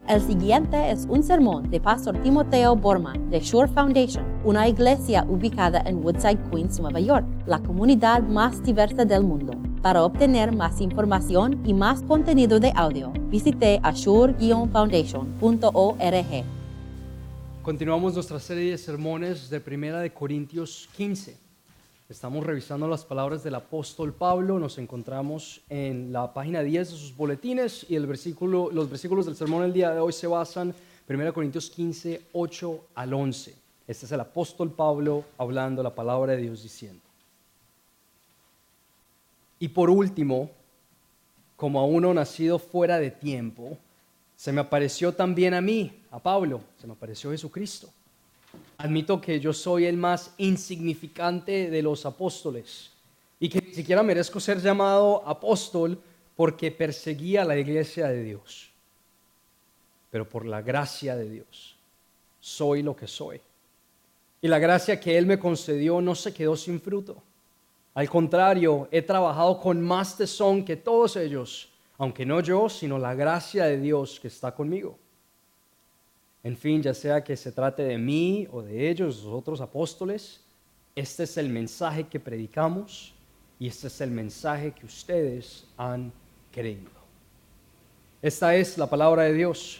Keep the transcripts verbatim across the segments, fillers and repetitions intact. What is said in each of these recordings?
El siguiente es un sermón de Pastor Timoteo Borman de Shore Foundation, una iglesia ubicada en Woodside, Queens, Nueva York, la comunidad más diversa del mundo. Para obtener más información y más contenido de audio, visite ashore guion foundation punto org. Continuamos nuestra serie de sermones de Primera de Corintios quince. Estamos revisando las palabras del apóstol Pablo. Nos encontramos en la página diez de sus boletines y el versículo, los versículos del sermón del día de hoy se basan en Primera de Corintios quince, ocho al once. Este es el apóstol Pablo hablando la palabra de Dios diciendo: Y por último, como a uno nacido fuera de tiempo, se me apareció también a mí, a Pablo, se me apareció Jesucristo. Admito que yo soy el más insignificante de los apóstoles y que ni siquiera merezco ser llamado apóstol porque perseguía a la iglesia de Dios. Pero por la gracia de Dios soy lo que soy. Y la gracia que Él me concedió no se quedó sin fruto. Al contrario, he trabajado con más tesón que todos ellos, aunque no yo, sino la gracia de Dios que está conmigo. En fin, ya sea que se trate de mí o de ellos, los otros apóstoles, este es el mensaje que predicamos y este es el mensaje que ustedes han creído. Esta es la palabra de Dios.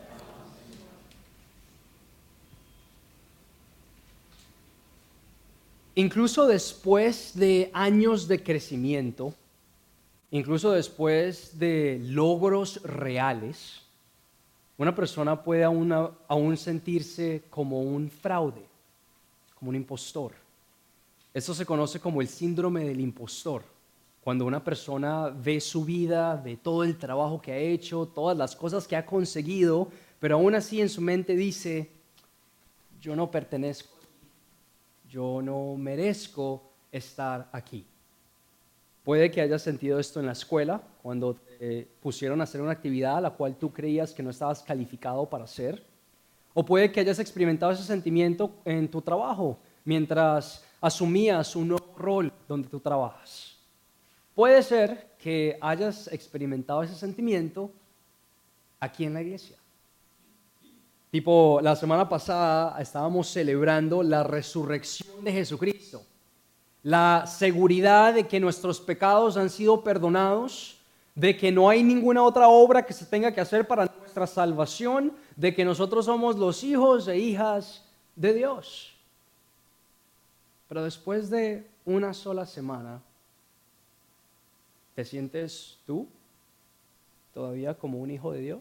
Incluso después de años de crecimiento, incluso después de logros reales, una persona puede aún, aún sentirse como un fraude, como un impostor. Esto se conoce como el síndrome del impostor. Cuando una persona ve su vida, ve todo el trabajo que ha hecho, todas las cosas que ha conseguido, pero aún así en su mente dice: yo no pertenezco, yo no merezco estar aquí. Puede que hayas sentido esto en la escuela, cuando te pusieron a hacer una actividad a la cual tú creías que no estabas calificado para hacer. O puede que hayas experimentado ese sentimiento en tu trabajo, mientras asumías un nuevo rol donde tú trabajas. Puede ser que hayas experimentado ese sentimiento aquí en la iglesia. Tipo, la semana pasada estábamos celebrando la resurrección de Jesucristo. La seguridad de que nuestros pecados han sido perdonados, de que no hay ninguna otra obra que se tenga que hacer para nuestra salvación, de que nosotros somos los hijos e hijas de Dios. Pero después de una sola semana, ¿te sientes tú todavía como un hijo de Dios?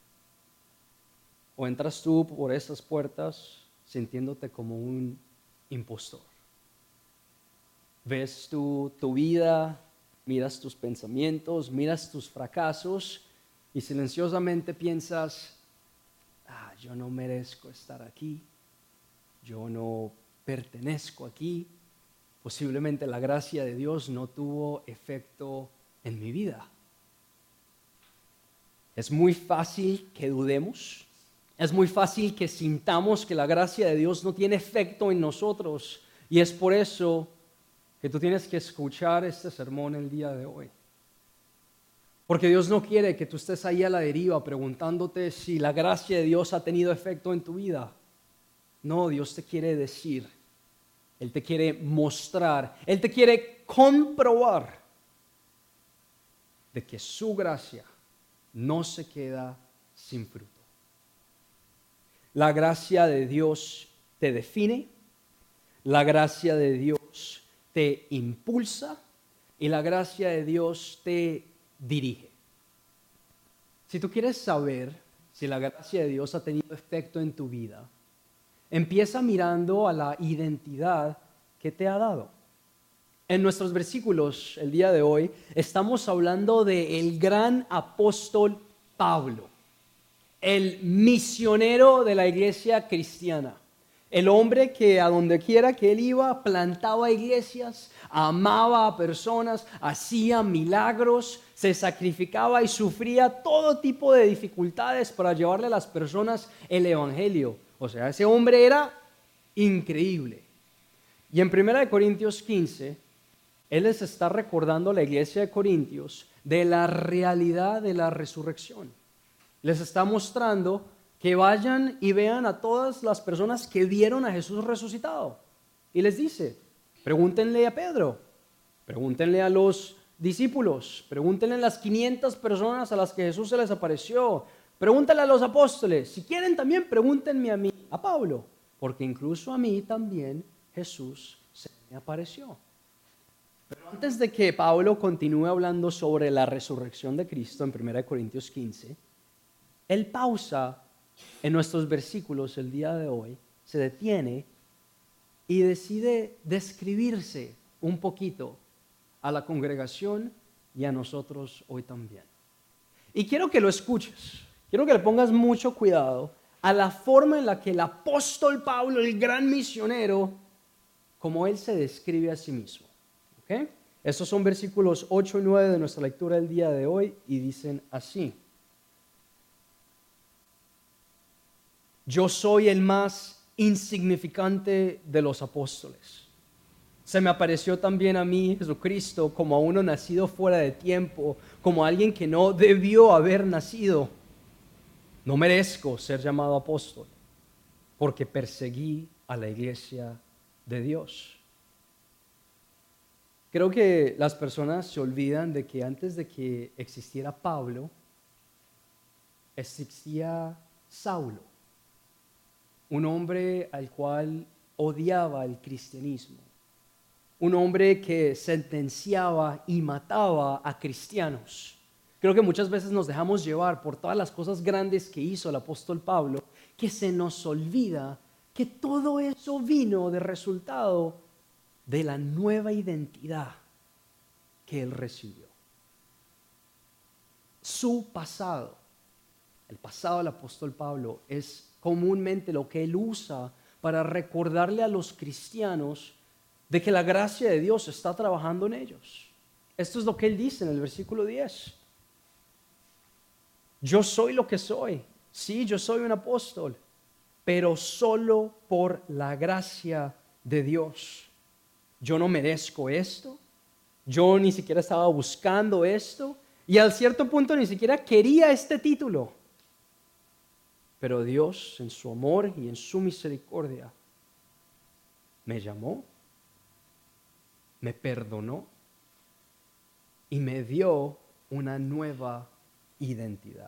¿O entras tú por esas puertas sintiéndote como un impostor? Ves tu, tu vida, miras tus pensamientos, miras tus fracasos y silenciosamente piensas: ah, yo no merezco estar aquí, yo no pertenezco aquí, posiblemente la gracia de Dios no tuvo efecto en mi vida. Es muy fácil que dudemos, es muy fácil que sintamos que la gracia de Dios no tiene efecto en nosotros, y es por eso que tú tienes que escuchar este sermón el día de hoy. Porque Dios no quiere que tú estés ahí a la deriva preguntándote si la gracia de Dios ha tenido efecto en tu vida. No, Dios te quiere decir, Él te quiere mostrar, Él te quiere comprobar de que su gracia no se queda sin fruto. La gracia de Dios te define, la gracia de Dios te impulsa y la gracia de Dios te dirige. Si tú quieres saber si la gracia de Dios ha tenido efecto en tu vida, empieza mirando a la identidad que te ha dado. En nuestros versículos el día de hoy estamos hablando del gran apóstol Pablo, el misionero de la iglesia cristiana. El hombre que a donde quiera que él iba, plantaba iglesias, amaba a personas, hacía milagros, se sacrificaba y sufría todo tipo de dificultades para llevarle a las personas el evangelio. O sea, ese hombre era increíble. Y en Primera de Corintios quince, él les está recordando a la iglesia de Corintios de la realidad de la resurrección. Les está mostrando que vayan y vean a todas las personas que vieron a Jesús resucitado. Y les dice, pregúntenle a Pedro, pregúntenle a los discípulos, pregúntenle a las quinientas personas a las que Jesús se les apareció, pregúntenle a los apóstoles, si quieren también pregúntenme a mí, a Pablo, porque incluso a mí también Jesús se me apareció. Pero antes de que Pablo continúe hablando sobre la resurrección de Cristo en primera Corintios quince, él pausa en nuestros versículos el día de hoy, se detiene y decide describirse un poquito a la congregación y a nosotros hoy también. Y quiero que lo escuches, quiero que le pongas mucho cuidado a la forma en la que el apóstol Pablo, el gran misionero, como él se describe a sí mismo. ¿Okay? Estos son versículos ocho y nueve de nuestra lectura del día de hoy y dicen así. Yo soy el más insignificante de los apóstoles. Se me apareció también a mí Jesucristo como a uno nacido fuera de tiempo, como a alguien que no debió haber nacido. No merezco ser llamado apóstol, porque perseguí a la iglesia de Dios. Creo que las personas se olvidan de que antes de que existiera Pablo, existía Saulo, un hombre al cual odiaba el cristianismo, un hombre que sentenciaba y mataba a cristianos. Creo que muchas veces nos dejamos llevar por todas las cosas grandes que hizo el apóstol Pablo, que se nos olvida que todo eso vino de resultado de la nueva identidad que él recibió. Su pasado, el pasado del apóstol Pablo, es comúnmente lo que él usa para recordarle a los cristianos de que la gracia de Dios está trabajando en ellos. Esto es lo que él dice en el versículo diez. Yo soy lo que soy. Sí, yo soy un apóstol, pero solo por la gracia de Dios. Yo no merezco esto. Yo ni siquiera estaba buscando esto. Y al cierto punto ni siquiera quería este título. Pero Dios, en su amor y en su misericordia, me llamó, me perdonó y me dio una nueva identidad.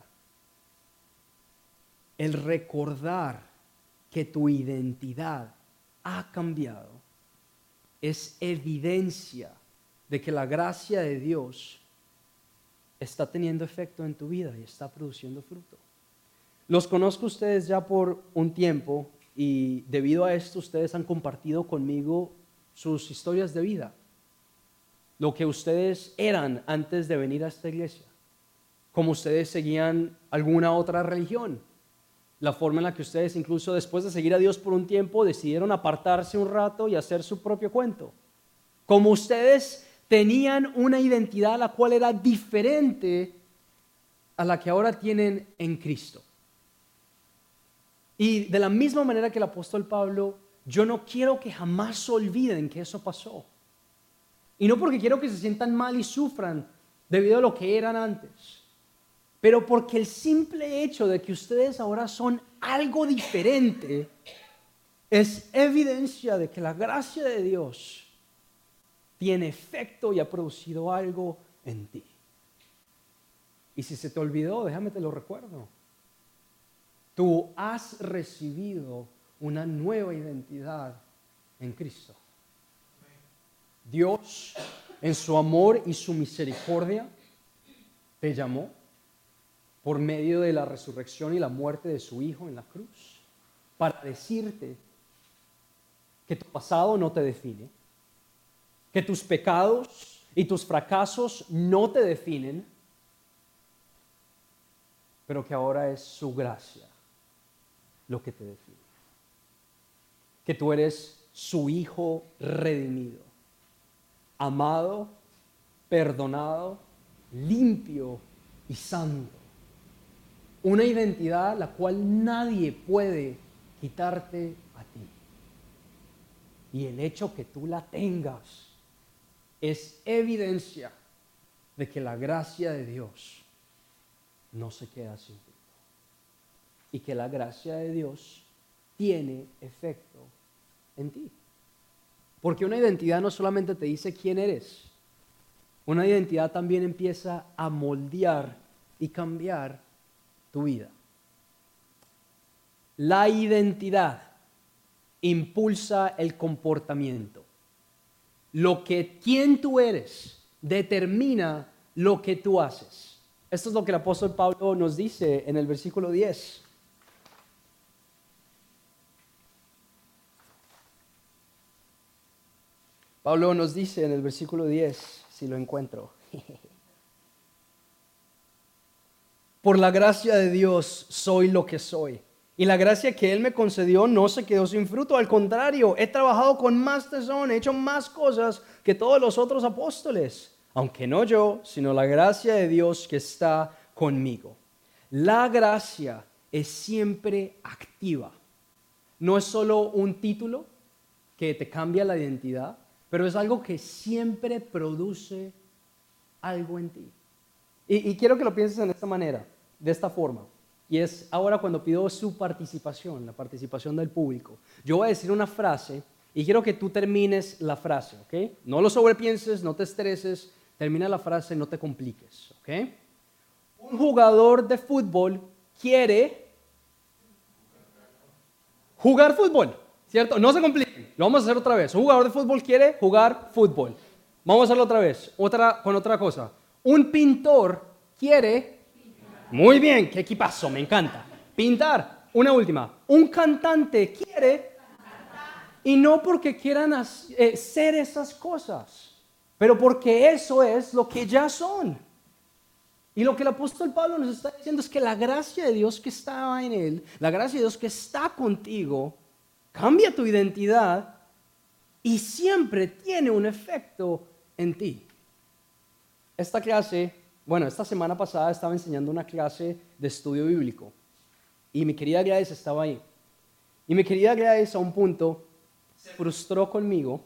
El recordar que tu identidad ha cambiado es evidencia de que la gracia de Dios está teniendo efecto en tu vida y está produciendo fruto. Los conozco a ustedes ya por un tiempo y debido a esto ustedes han compartido conmigo sus historias de vida, lo que ustedes eran antes de venir a esta iglesia, cómo ustedes seguían alguna otra religión, la forma en la que ustedes incluso después de seguir a Dios por un tiempo decidieron apartarse un rato y hacer su propio cuento, como ustedes tenían una identidad la cual era diferente a la que ahora tienen en Cristo. Y de la misma manera que el apóstol Pablo, yo no quiero que jamás olviden que eso pasó. Y no porque quiero que se sientan mal y sufran debido a lo que eran antes, pero porque el simple hecho de que ustedes ahora son algo diferente es evidencia de que la gracia de Dios tiene efecto y ha producido algo en ti. Y si se te olvidó, déjame te lo recuerdo. Tú has recibido una nueva identidad en Cristo. Dios, en su amor y su misericordia, te llamó por medio de la resurrección y la muerte de su Hijo en la cruz, para decirte que tu pasado no te define, que tus pecados y tus fracasos no te definen, pero que ahora es su gracia lo que te define. Que tú eres su hijo redimido, amado, perdonado, limpio y santo. Una identidad la cual nadie puede quitarte a ti. Y el hecho que tú la tengas es evidencia de que la gracia de Dios no se queda sin ti. y que la gracia de Dios tiene efecto en ti. Porque una identidad no solamente te dice quién eres, una identidad también empieza a moldear y cambiar tu vida. La identidad impulsa el comportamiento. Lo que quién tú eres determina lo que tú haces. Esto es lo que el apóstol Pablo nos dice en el versículo diez. Pablo nos dice en el versículo diez, si lo encuentro. Por la gracia de Dios soy lo que soy. Y la gracia que Él me concedió no se quedó sin fruto. Al contrario, he trabajado con más tesón, he hecho más cosas que todos los otros apóstoles. Aunque no yo, sino la gracia de Dios que está conmigo. La gracia es siempre activa. No es solo un título que te cambia la identidad, pero es algo que siempre produce algo en ti. Y, y quiero que lo pienses en esta manera, de esta forma. Y es ahora cuando pido su participación, la participación del público. Yo voy a decir una frase y quiero que tú termines la frase, ¿ok? No lo sobrepienses, no te estreses, termina la frase, no te compliques, ¿ok? Un jugador de fútbol quiere jugar fútbol, ¿cierto? No se compliquen, lo vamos a hacer otra vez. Un jugador de fútbol quiere jugar fútbol. Vamos a hacerlo otra vez, otra, con otra cosa. Un pintor quiere... Muy bien, qué equipazo, me encanta. Pintar, una última. Un cantante quiere, y no porque quieran eh, ser esas cosas, pero porque eso es lo que ya son. Y lo que el apóstol Pablo nos está diciendo es que la gracia de Dios que estaba en él, la gracia de Dios que está contigo, cambia tu identidad y siempre tiene un efecto en ti. Esta clase... Bueno, esta semana pasada estaba enseñando una clase de estudio bíblico y mi querida Gladys estaba ahí. Y mi querida Gladys a un punto se frustró conmigo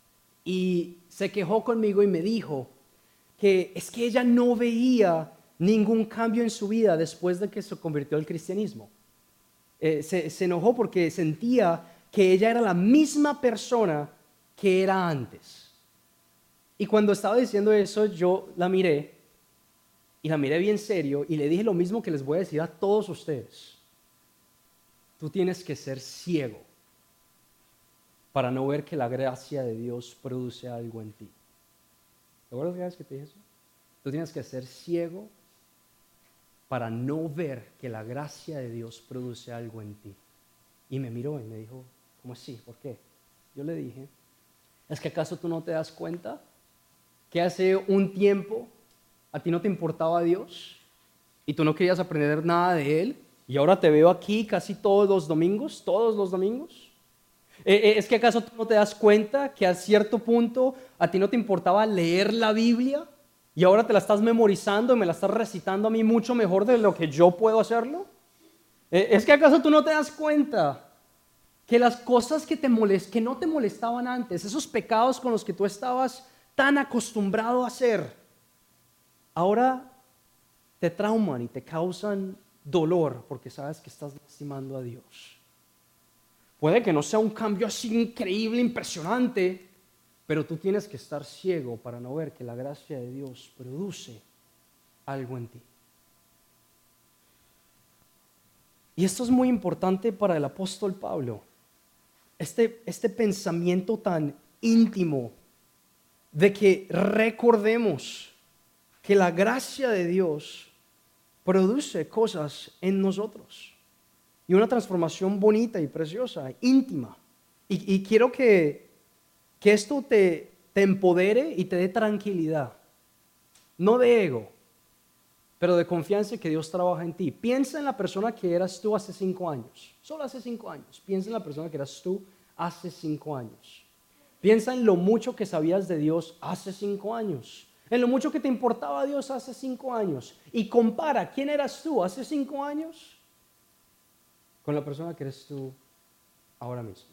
y se quejó conmigo y me dijo que es que ella no veía ningún cambio en su vida después de que se convirtió al cristianismo. Eh, se, se enojó porque sentía que ella era la misma persona que era antes. Y cuando estaba diciendo eso, yo la miré. Y la miré bien serio y le dije lo mismo que les voy a decir a todos ustedes. Tú tienes que ser ciego para no ver que la gracia de Dios produce algo en ti. ¿Te acuerdas que te dije eso? Tú tienes que ser ciego para no ver que la gracia de Dios produce algo en ti. Y me miró y me dijo, ¿cómo así? ¿Por qué? Yo le dije, ¿es que acaso tú no te das cuenta que hace un tiempo a ti no te importaba Dios y tú no querías aprender nada de Él y ahora te veo aquí casi todos los domingos, todos los domingos? ¿Es que acaso tú no te das cuenta que a cierto punto a ti no te importaba leer la Biblia y ahora te la estás memorizando y me la estás recitando a mí mucho mejor de lo que yo puedo hacerlo? ¿Es que acaso tú no te das cuenta que las cosas que, te molest- que no te molestaban antes, esos pecados con los que tú estabas tan acostumbrado a hacer, ahora te trauman y te causan dolor porque sabes que estás lastimando a Dios? Puede que no sea un cambio así increíble, impresionante, pero tú tienes que estar ciego para no ver que la gracia de Dios produce algo en ti. Y esto es muy importante para el apóstol Pablo. Este, este pensamiento tan íntimo de que recordemos que la gracia de Dios produce cosas en nosotros y una transformación bonita y preciosa, íntima. Y, y quiero que, que esto te, te empodere y te dé tranquilidad, no de ego, pero de confianza que Dios trabaja en ti. Piensa en la persona que eras tú hace cinco años, solo hace cinco años. Piensa en la persona que eras tú hace cinco años. Piensa en lo mucho que sabías de Dios hace cinco años, en lo mucho que te importaba Dios hace cinco años, y compara quién eras tú hace cinco años con la persona que eres tú ahora mismo.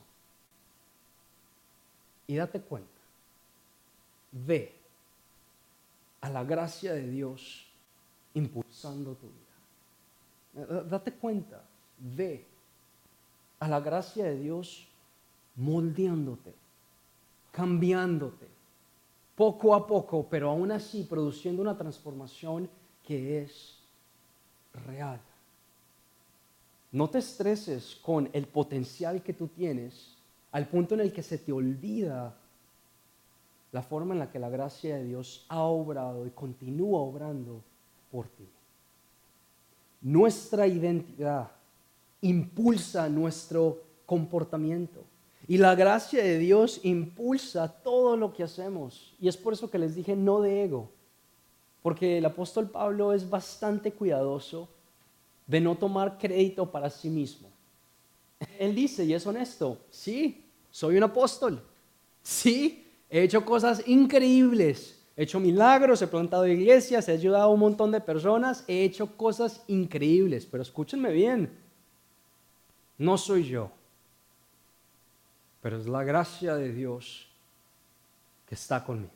Y date cuenta, ve a la gracia de Dios impulsando tu vida. Date cuenta ve a la gracia de Dios moldeándote, cambiándote, poco a poco, pero aún así produciendo una transformación que es real. No te estreses con el potencial que tú tienes al punto en el que se te olvida la forma en la que la gracia de Dios ha obrado y continúa obrando por ti. Nuestra identidad impulsa nuestro comportamiento y la gracia de Dios impulsa todo lo que hacemos. Y es por eso que les dije no de ego, porque el apóstol Pablo es bastante cuidadoso de no tomar crédito para sí mismo. Él dice, y es honesto, sí, soy un apóstol, sí, he hecho cosas increíbles, he hecho milagros, he plantado iglesias, he ayudado a un montón de personas, he hecho cosas increíbles, pero escúchenme bien, no soy yo, pero es la gracia de Dios que está conmigo.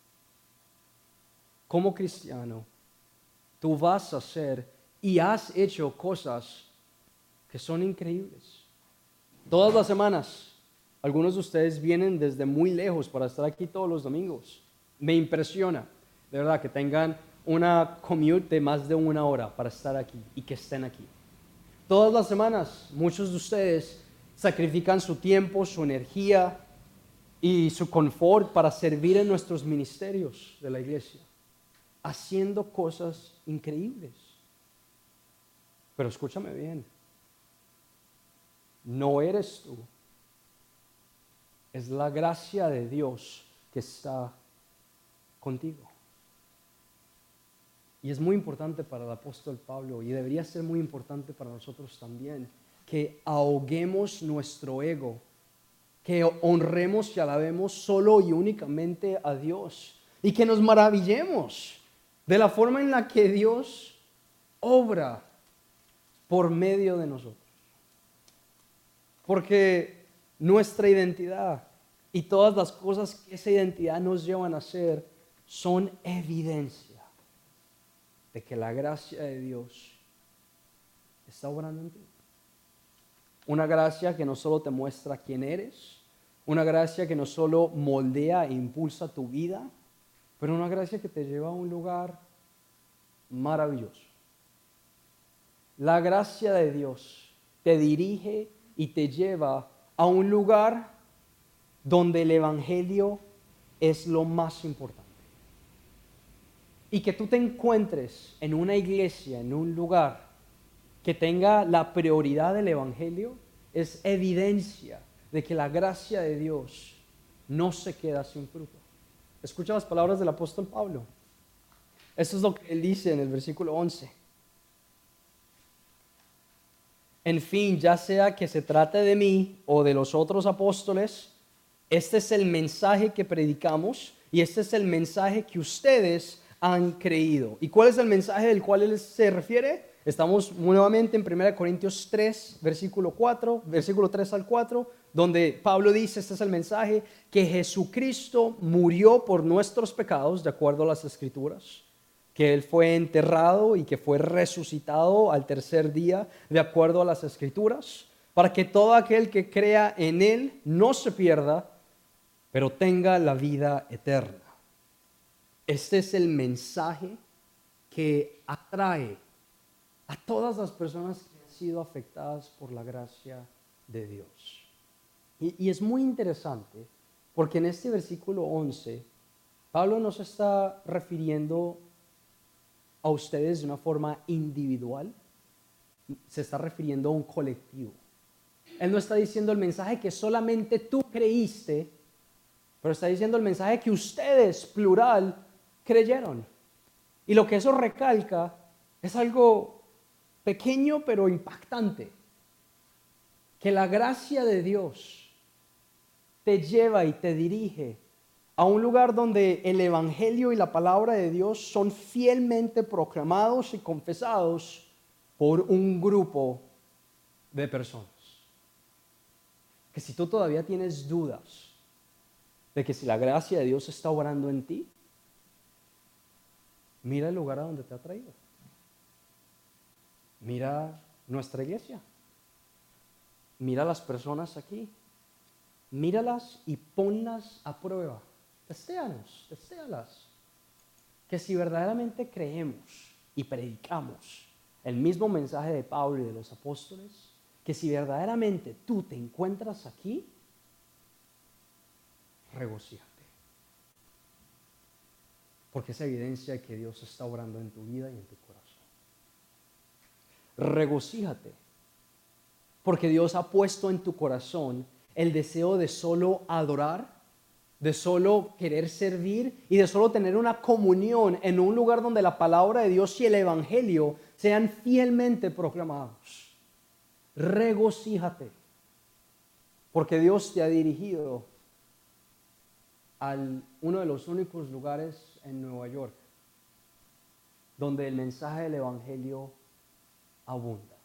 Como cristiano, tú vas a hacer y has hecho cosas que son increíbles. Todas las semanas, algunos de ustedes vienen desde muy lejos para estar aquí todos los domingos. Me impresiona, de verdad, que tengan una commute de más de una hora para estar aquí y que estén aquí. Todas las semanas, muchos de ustedes sacrifican su tiempo, su energía y su confort para servir en nuestros ministerios de la iglesia, haciendo cosas increíbles. Pero escúchame bien, no eres tú, es la gracia de Dios que está contigo. Y es muy importante para el apóstol Pablo y debería ser muy importante para nosotros también, que ahoguemos nuestro ego, que honremos y alabemos solo y únicamente a Dios y que nos maravillemos de la forma en la que Dios obra por medio de nosotros. Porque nuestra identidad y todas las cosas que esa identidad nos llevan a hacer son evidencia de que la gracia de Dios está obrando en ti. Una gracia que no solo te muestra quién eres, una gracia que no solo moldea e impulsa tu vida, pero una gracia que te lleva a un lugar maravilloso. La gracia de Dios te dirige y te lleva a un lugar donde el evangelio es lo más importante. Y que tú te encuentres en una iglesia, en un lugar que tenga la prioridad del evangelio, es evidencia de que la gracia de Dios no se queda sin fruto. Escucha las palabras del apóstol Pablo. Eso es lo que él dice en el versículo once. En fin, ya sea que se trate de mí o de los otros apóstoles, este es el mensaje que predicamos y este es el mensaje que ustedes han creído. ¿Y cuál es el mensaje del cual él se refiere? Estamos nuevamente en primera Corintios tres, versículo cuatro, versículo tres al cuatro, donde Pablo dice, este es el mensaje, que Jesucristo murió por nuestros pecados, de acuerdo a las Escrituras, que Él fue enterrado y que fue resucitado al tercer día, de acuerdo a las Escrituras, para que todo aquel que crea en Él no se pierda, pero tenga la vida eterna. Este es el mensaje que atrae a todas las personas que han sido afectadas por la gracia de Dios. Y, y es muy interesante, porque en este versículo once, Pablo no se está refiriendo a ustedes de una forma individual, se está refiriendo a un colectivo. Él no está diciendo el mensaje que solamente tú creíste, pero está diciendo el mensaje que ustedes, plural, creyeron. Y lo que eso recalca es algo pequeño pero impactante, que la gracia de Dios te lleva y te dirige a un lugar donde el evangelio y la palabra de Dios son fielmente proclamados y confesados por un grupo de personas. Que si tú todavía tienes dudas de que si la gracia de Dios está obrando en ti, mira el lugar a donde te ha traído. Mira nuestra iglesia. mira a las personas aquí, míralas y ponlas a prueba. Testéanos, testéalas. Que si verdaderamente creemos y predicamos el mismo mensaje de Pablo y de los apóstoles, que si verdaderamente tú te encuentras aquí, regocíjate. Porque es evidencia de que Dios está obrando en tu vida y en tu corazón. Regocíjate. Porque Dios ha puesto en tu corazón el deseo de solo adorar, de solo querer servir y de solo tener una comunión en un lugar donde la palabra de Dios y el evangelio sean fielmente proclamados. Regocíjate, porque Dios te ha dirigido a uno de los únicos lugares en Nueva York donde el mensaje del evangelio abunda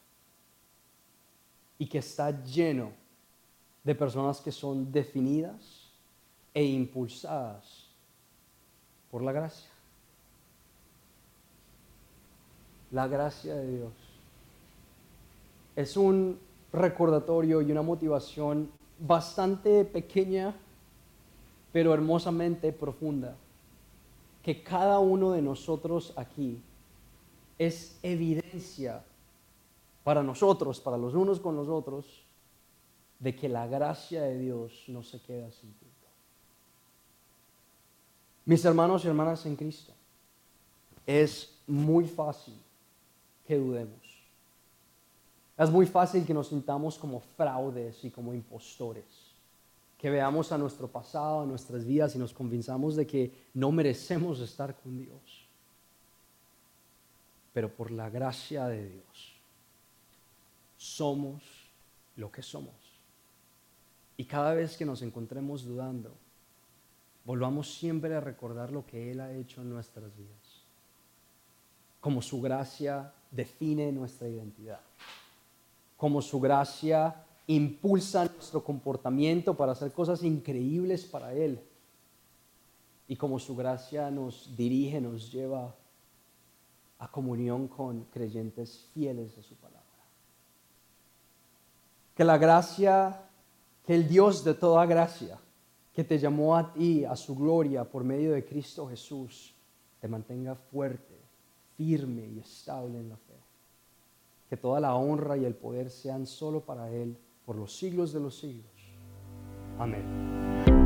y que está lleno de personas que son definidas e impulsadas por la gracia. La gracia de Dios es un recordatorio y una motivación bastante pequeña, pero hermosamente profunda, que cada uno de nosotros aquí es evidencia para nosotros, para los unos con los otros, de que la gracia de Dios no se queda sin fruto. Mis hermanos y hermanas en Cristo, es muy fácil que dudemos. Es muy fácil que nos sintamos como fraudes y como impostores. Que veamos a nuestro pasado, a nuestras vidas y nos convenzamos de que no merecemos estar con Dios. Pero por la gracia de Dios, somos lo que somos. Y cada vez que nos encontremos dudando, volvamos siempre a recordar lo que Él ha hecho en nuestras vidas. Como su gracia define nuestra identidad. Como su gracia impulsa nuestro comportamiento para hacer cosas increíbles para Él. Y como su gracia nos dirige, nos lleva a comunión con creyentes fieles a su palabra. Que la gracia, que el Dios de toda gracia, que te llamó a ti, a su gloria por medio de Cristo Jesús, te mantenga fuerte, firme y estable en la fe. Que toda la honra y el poder sean solo para Él por los siglos de los siglos. Amén.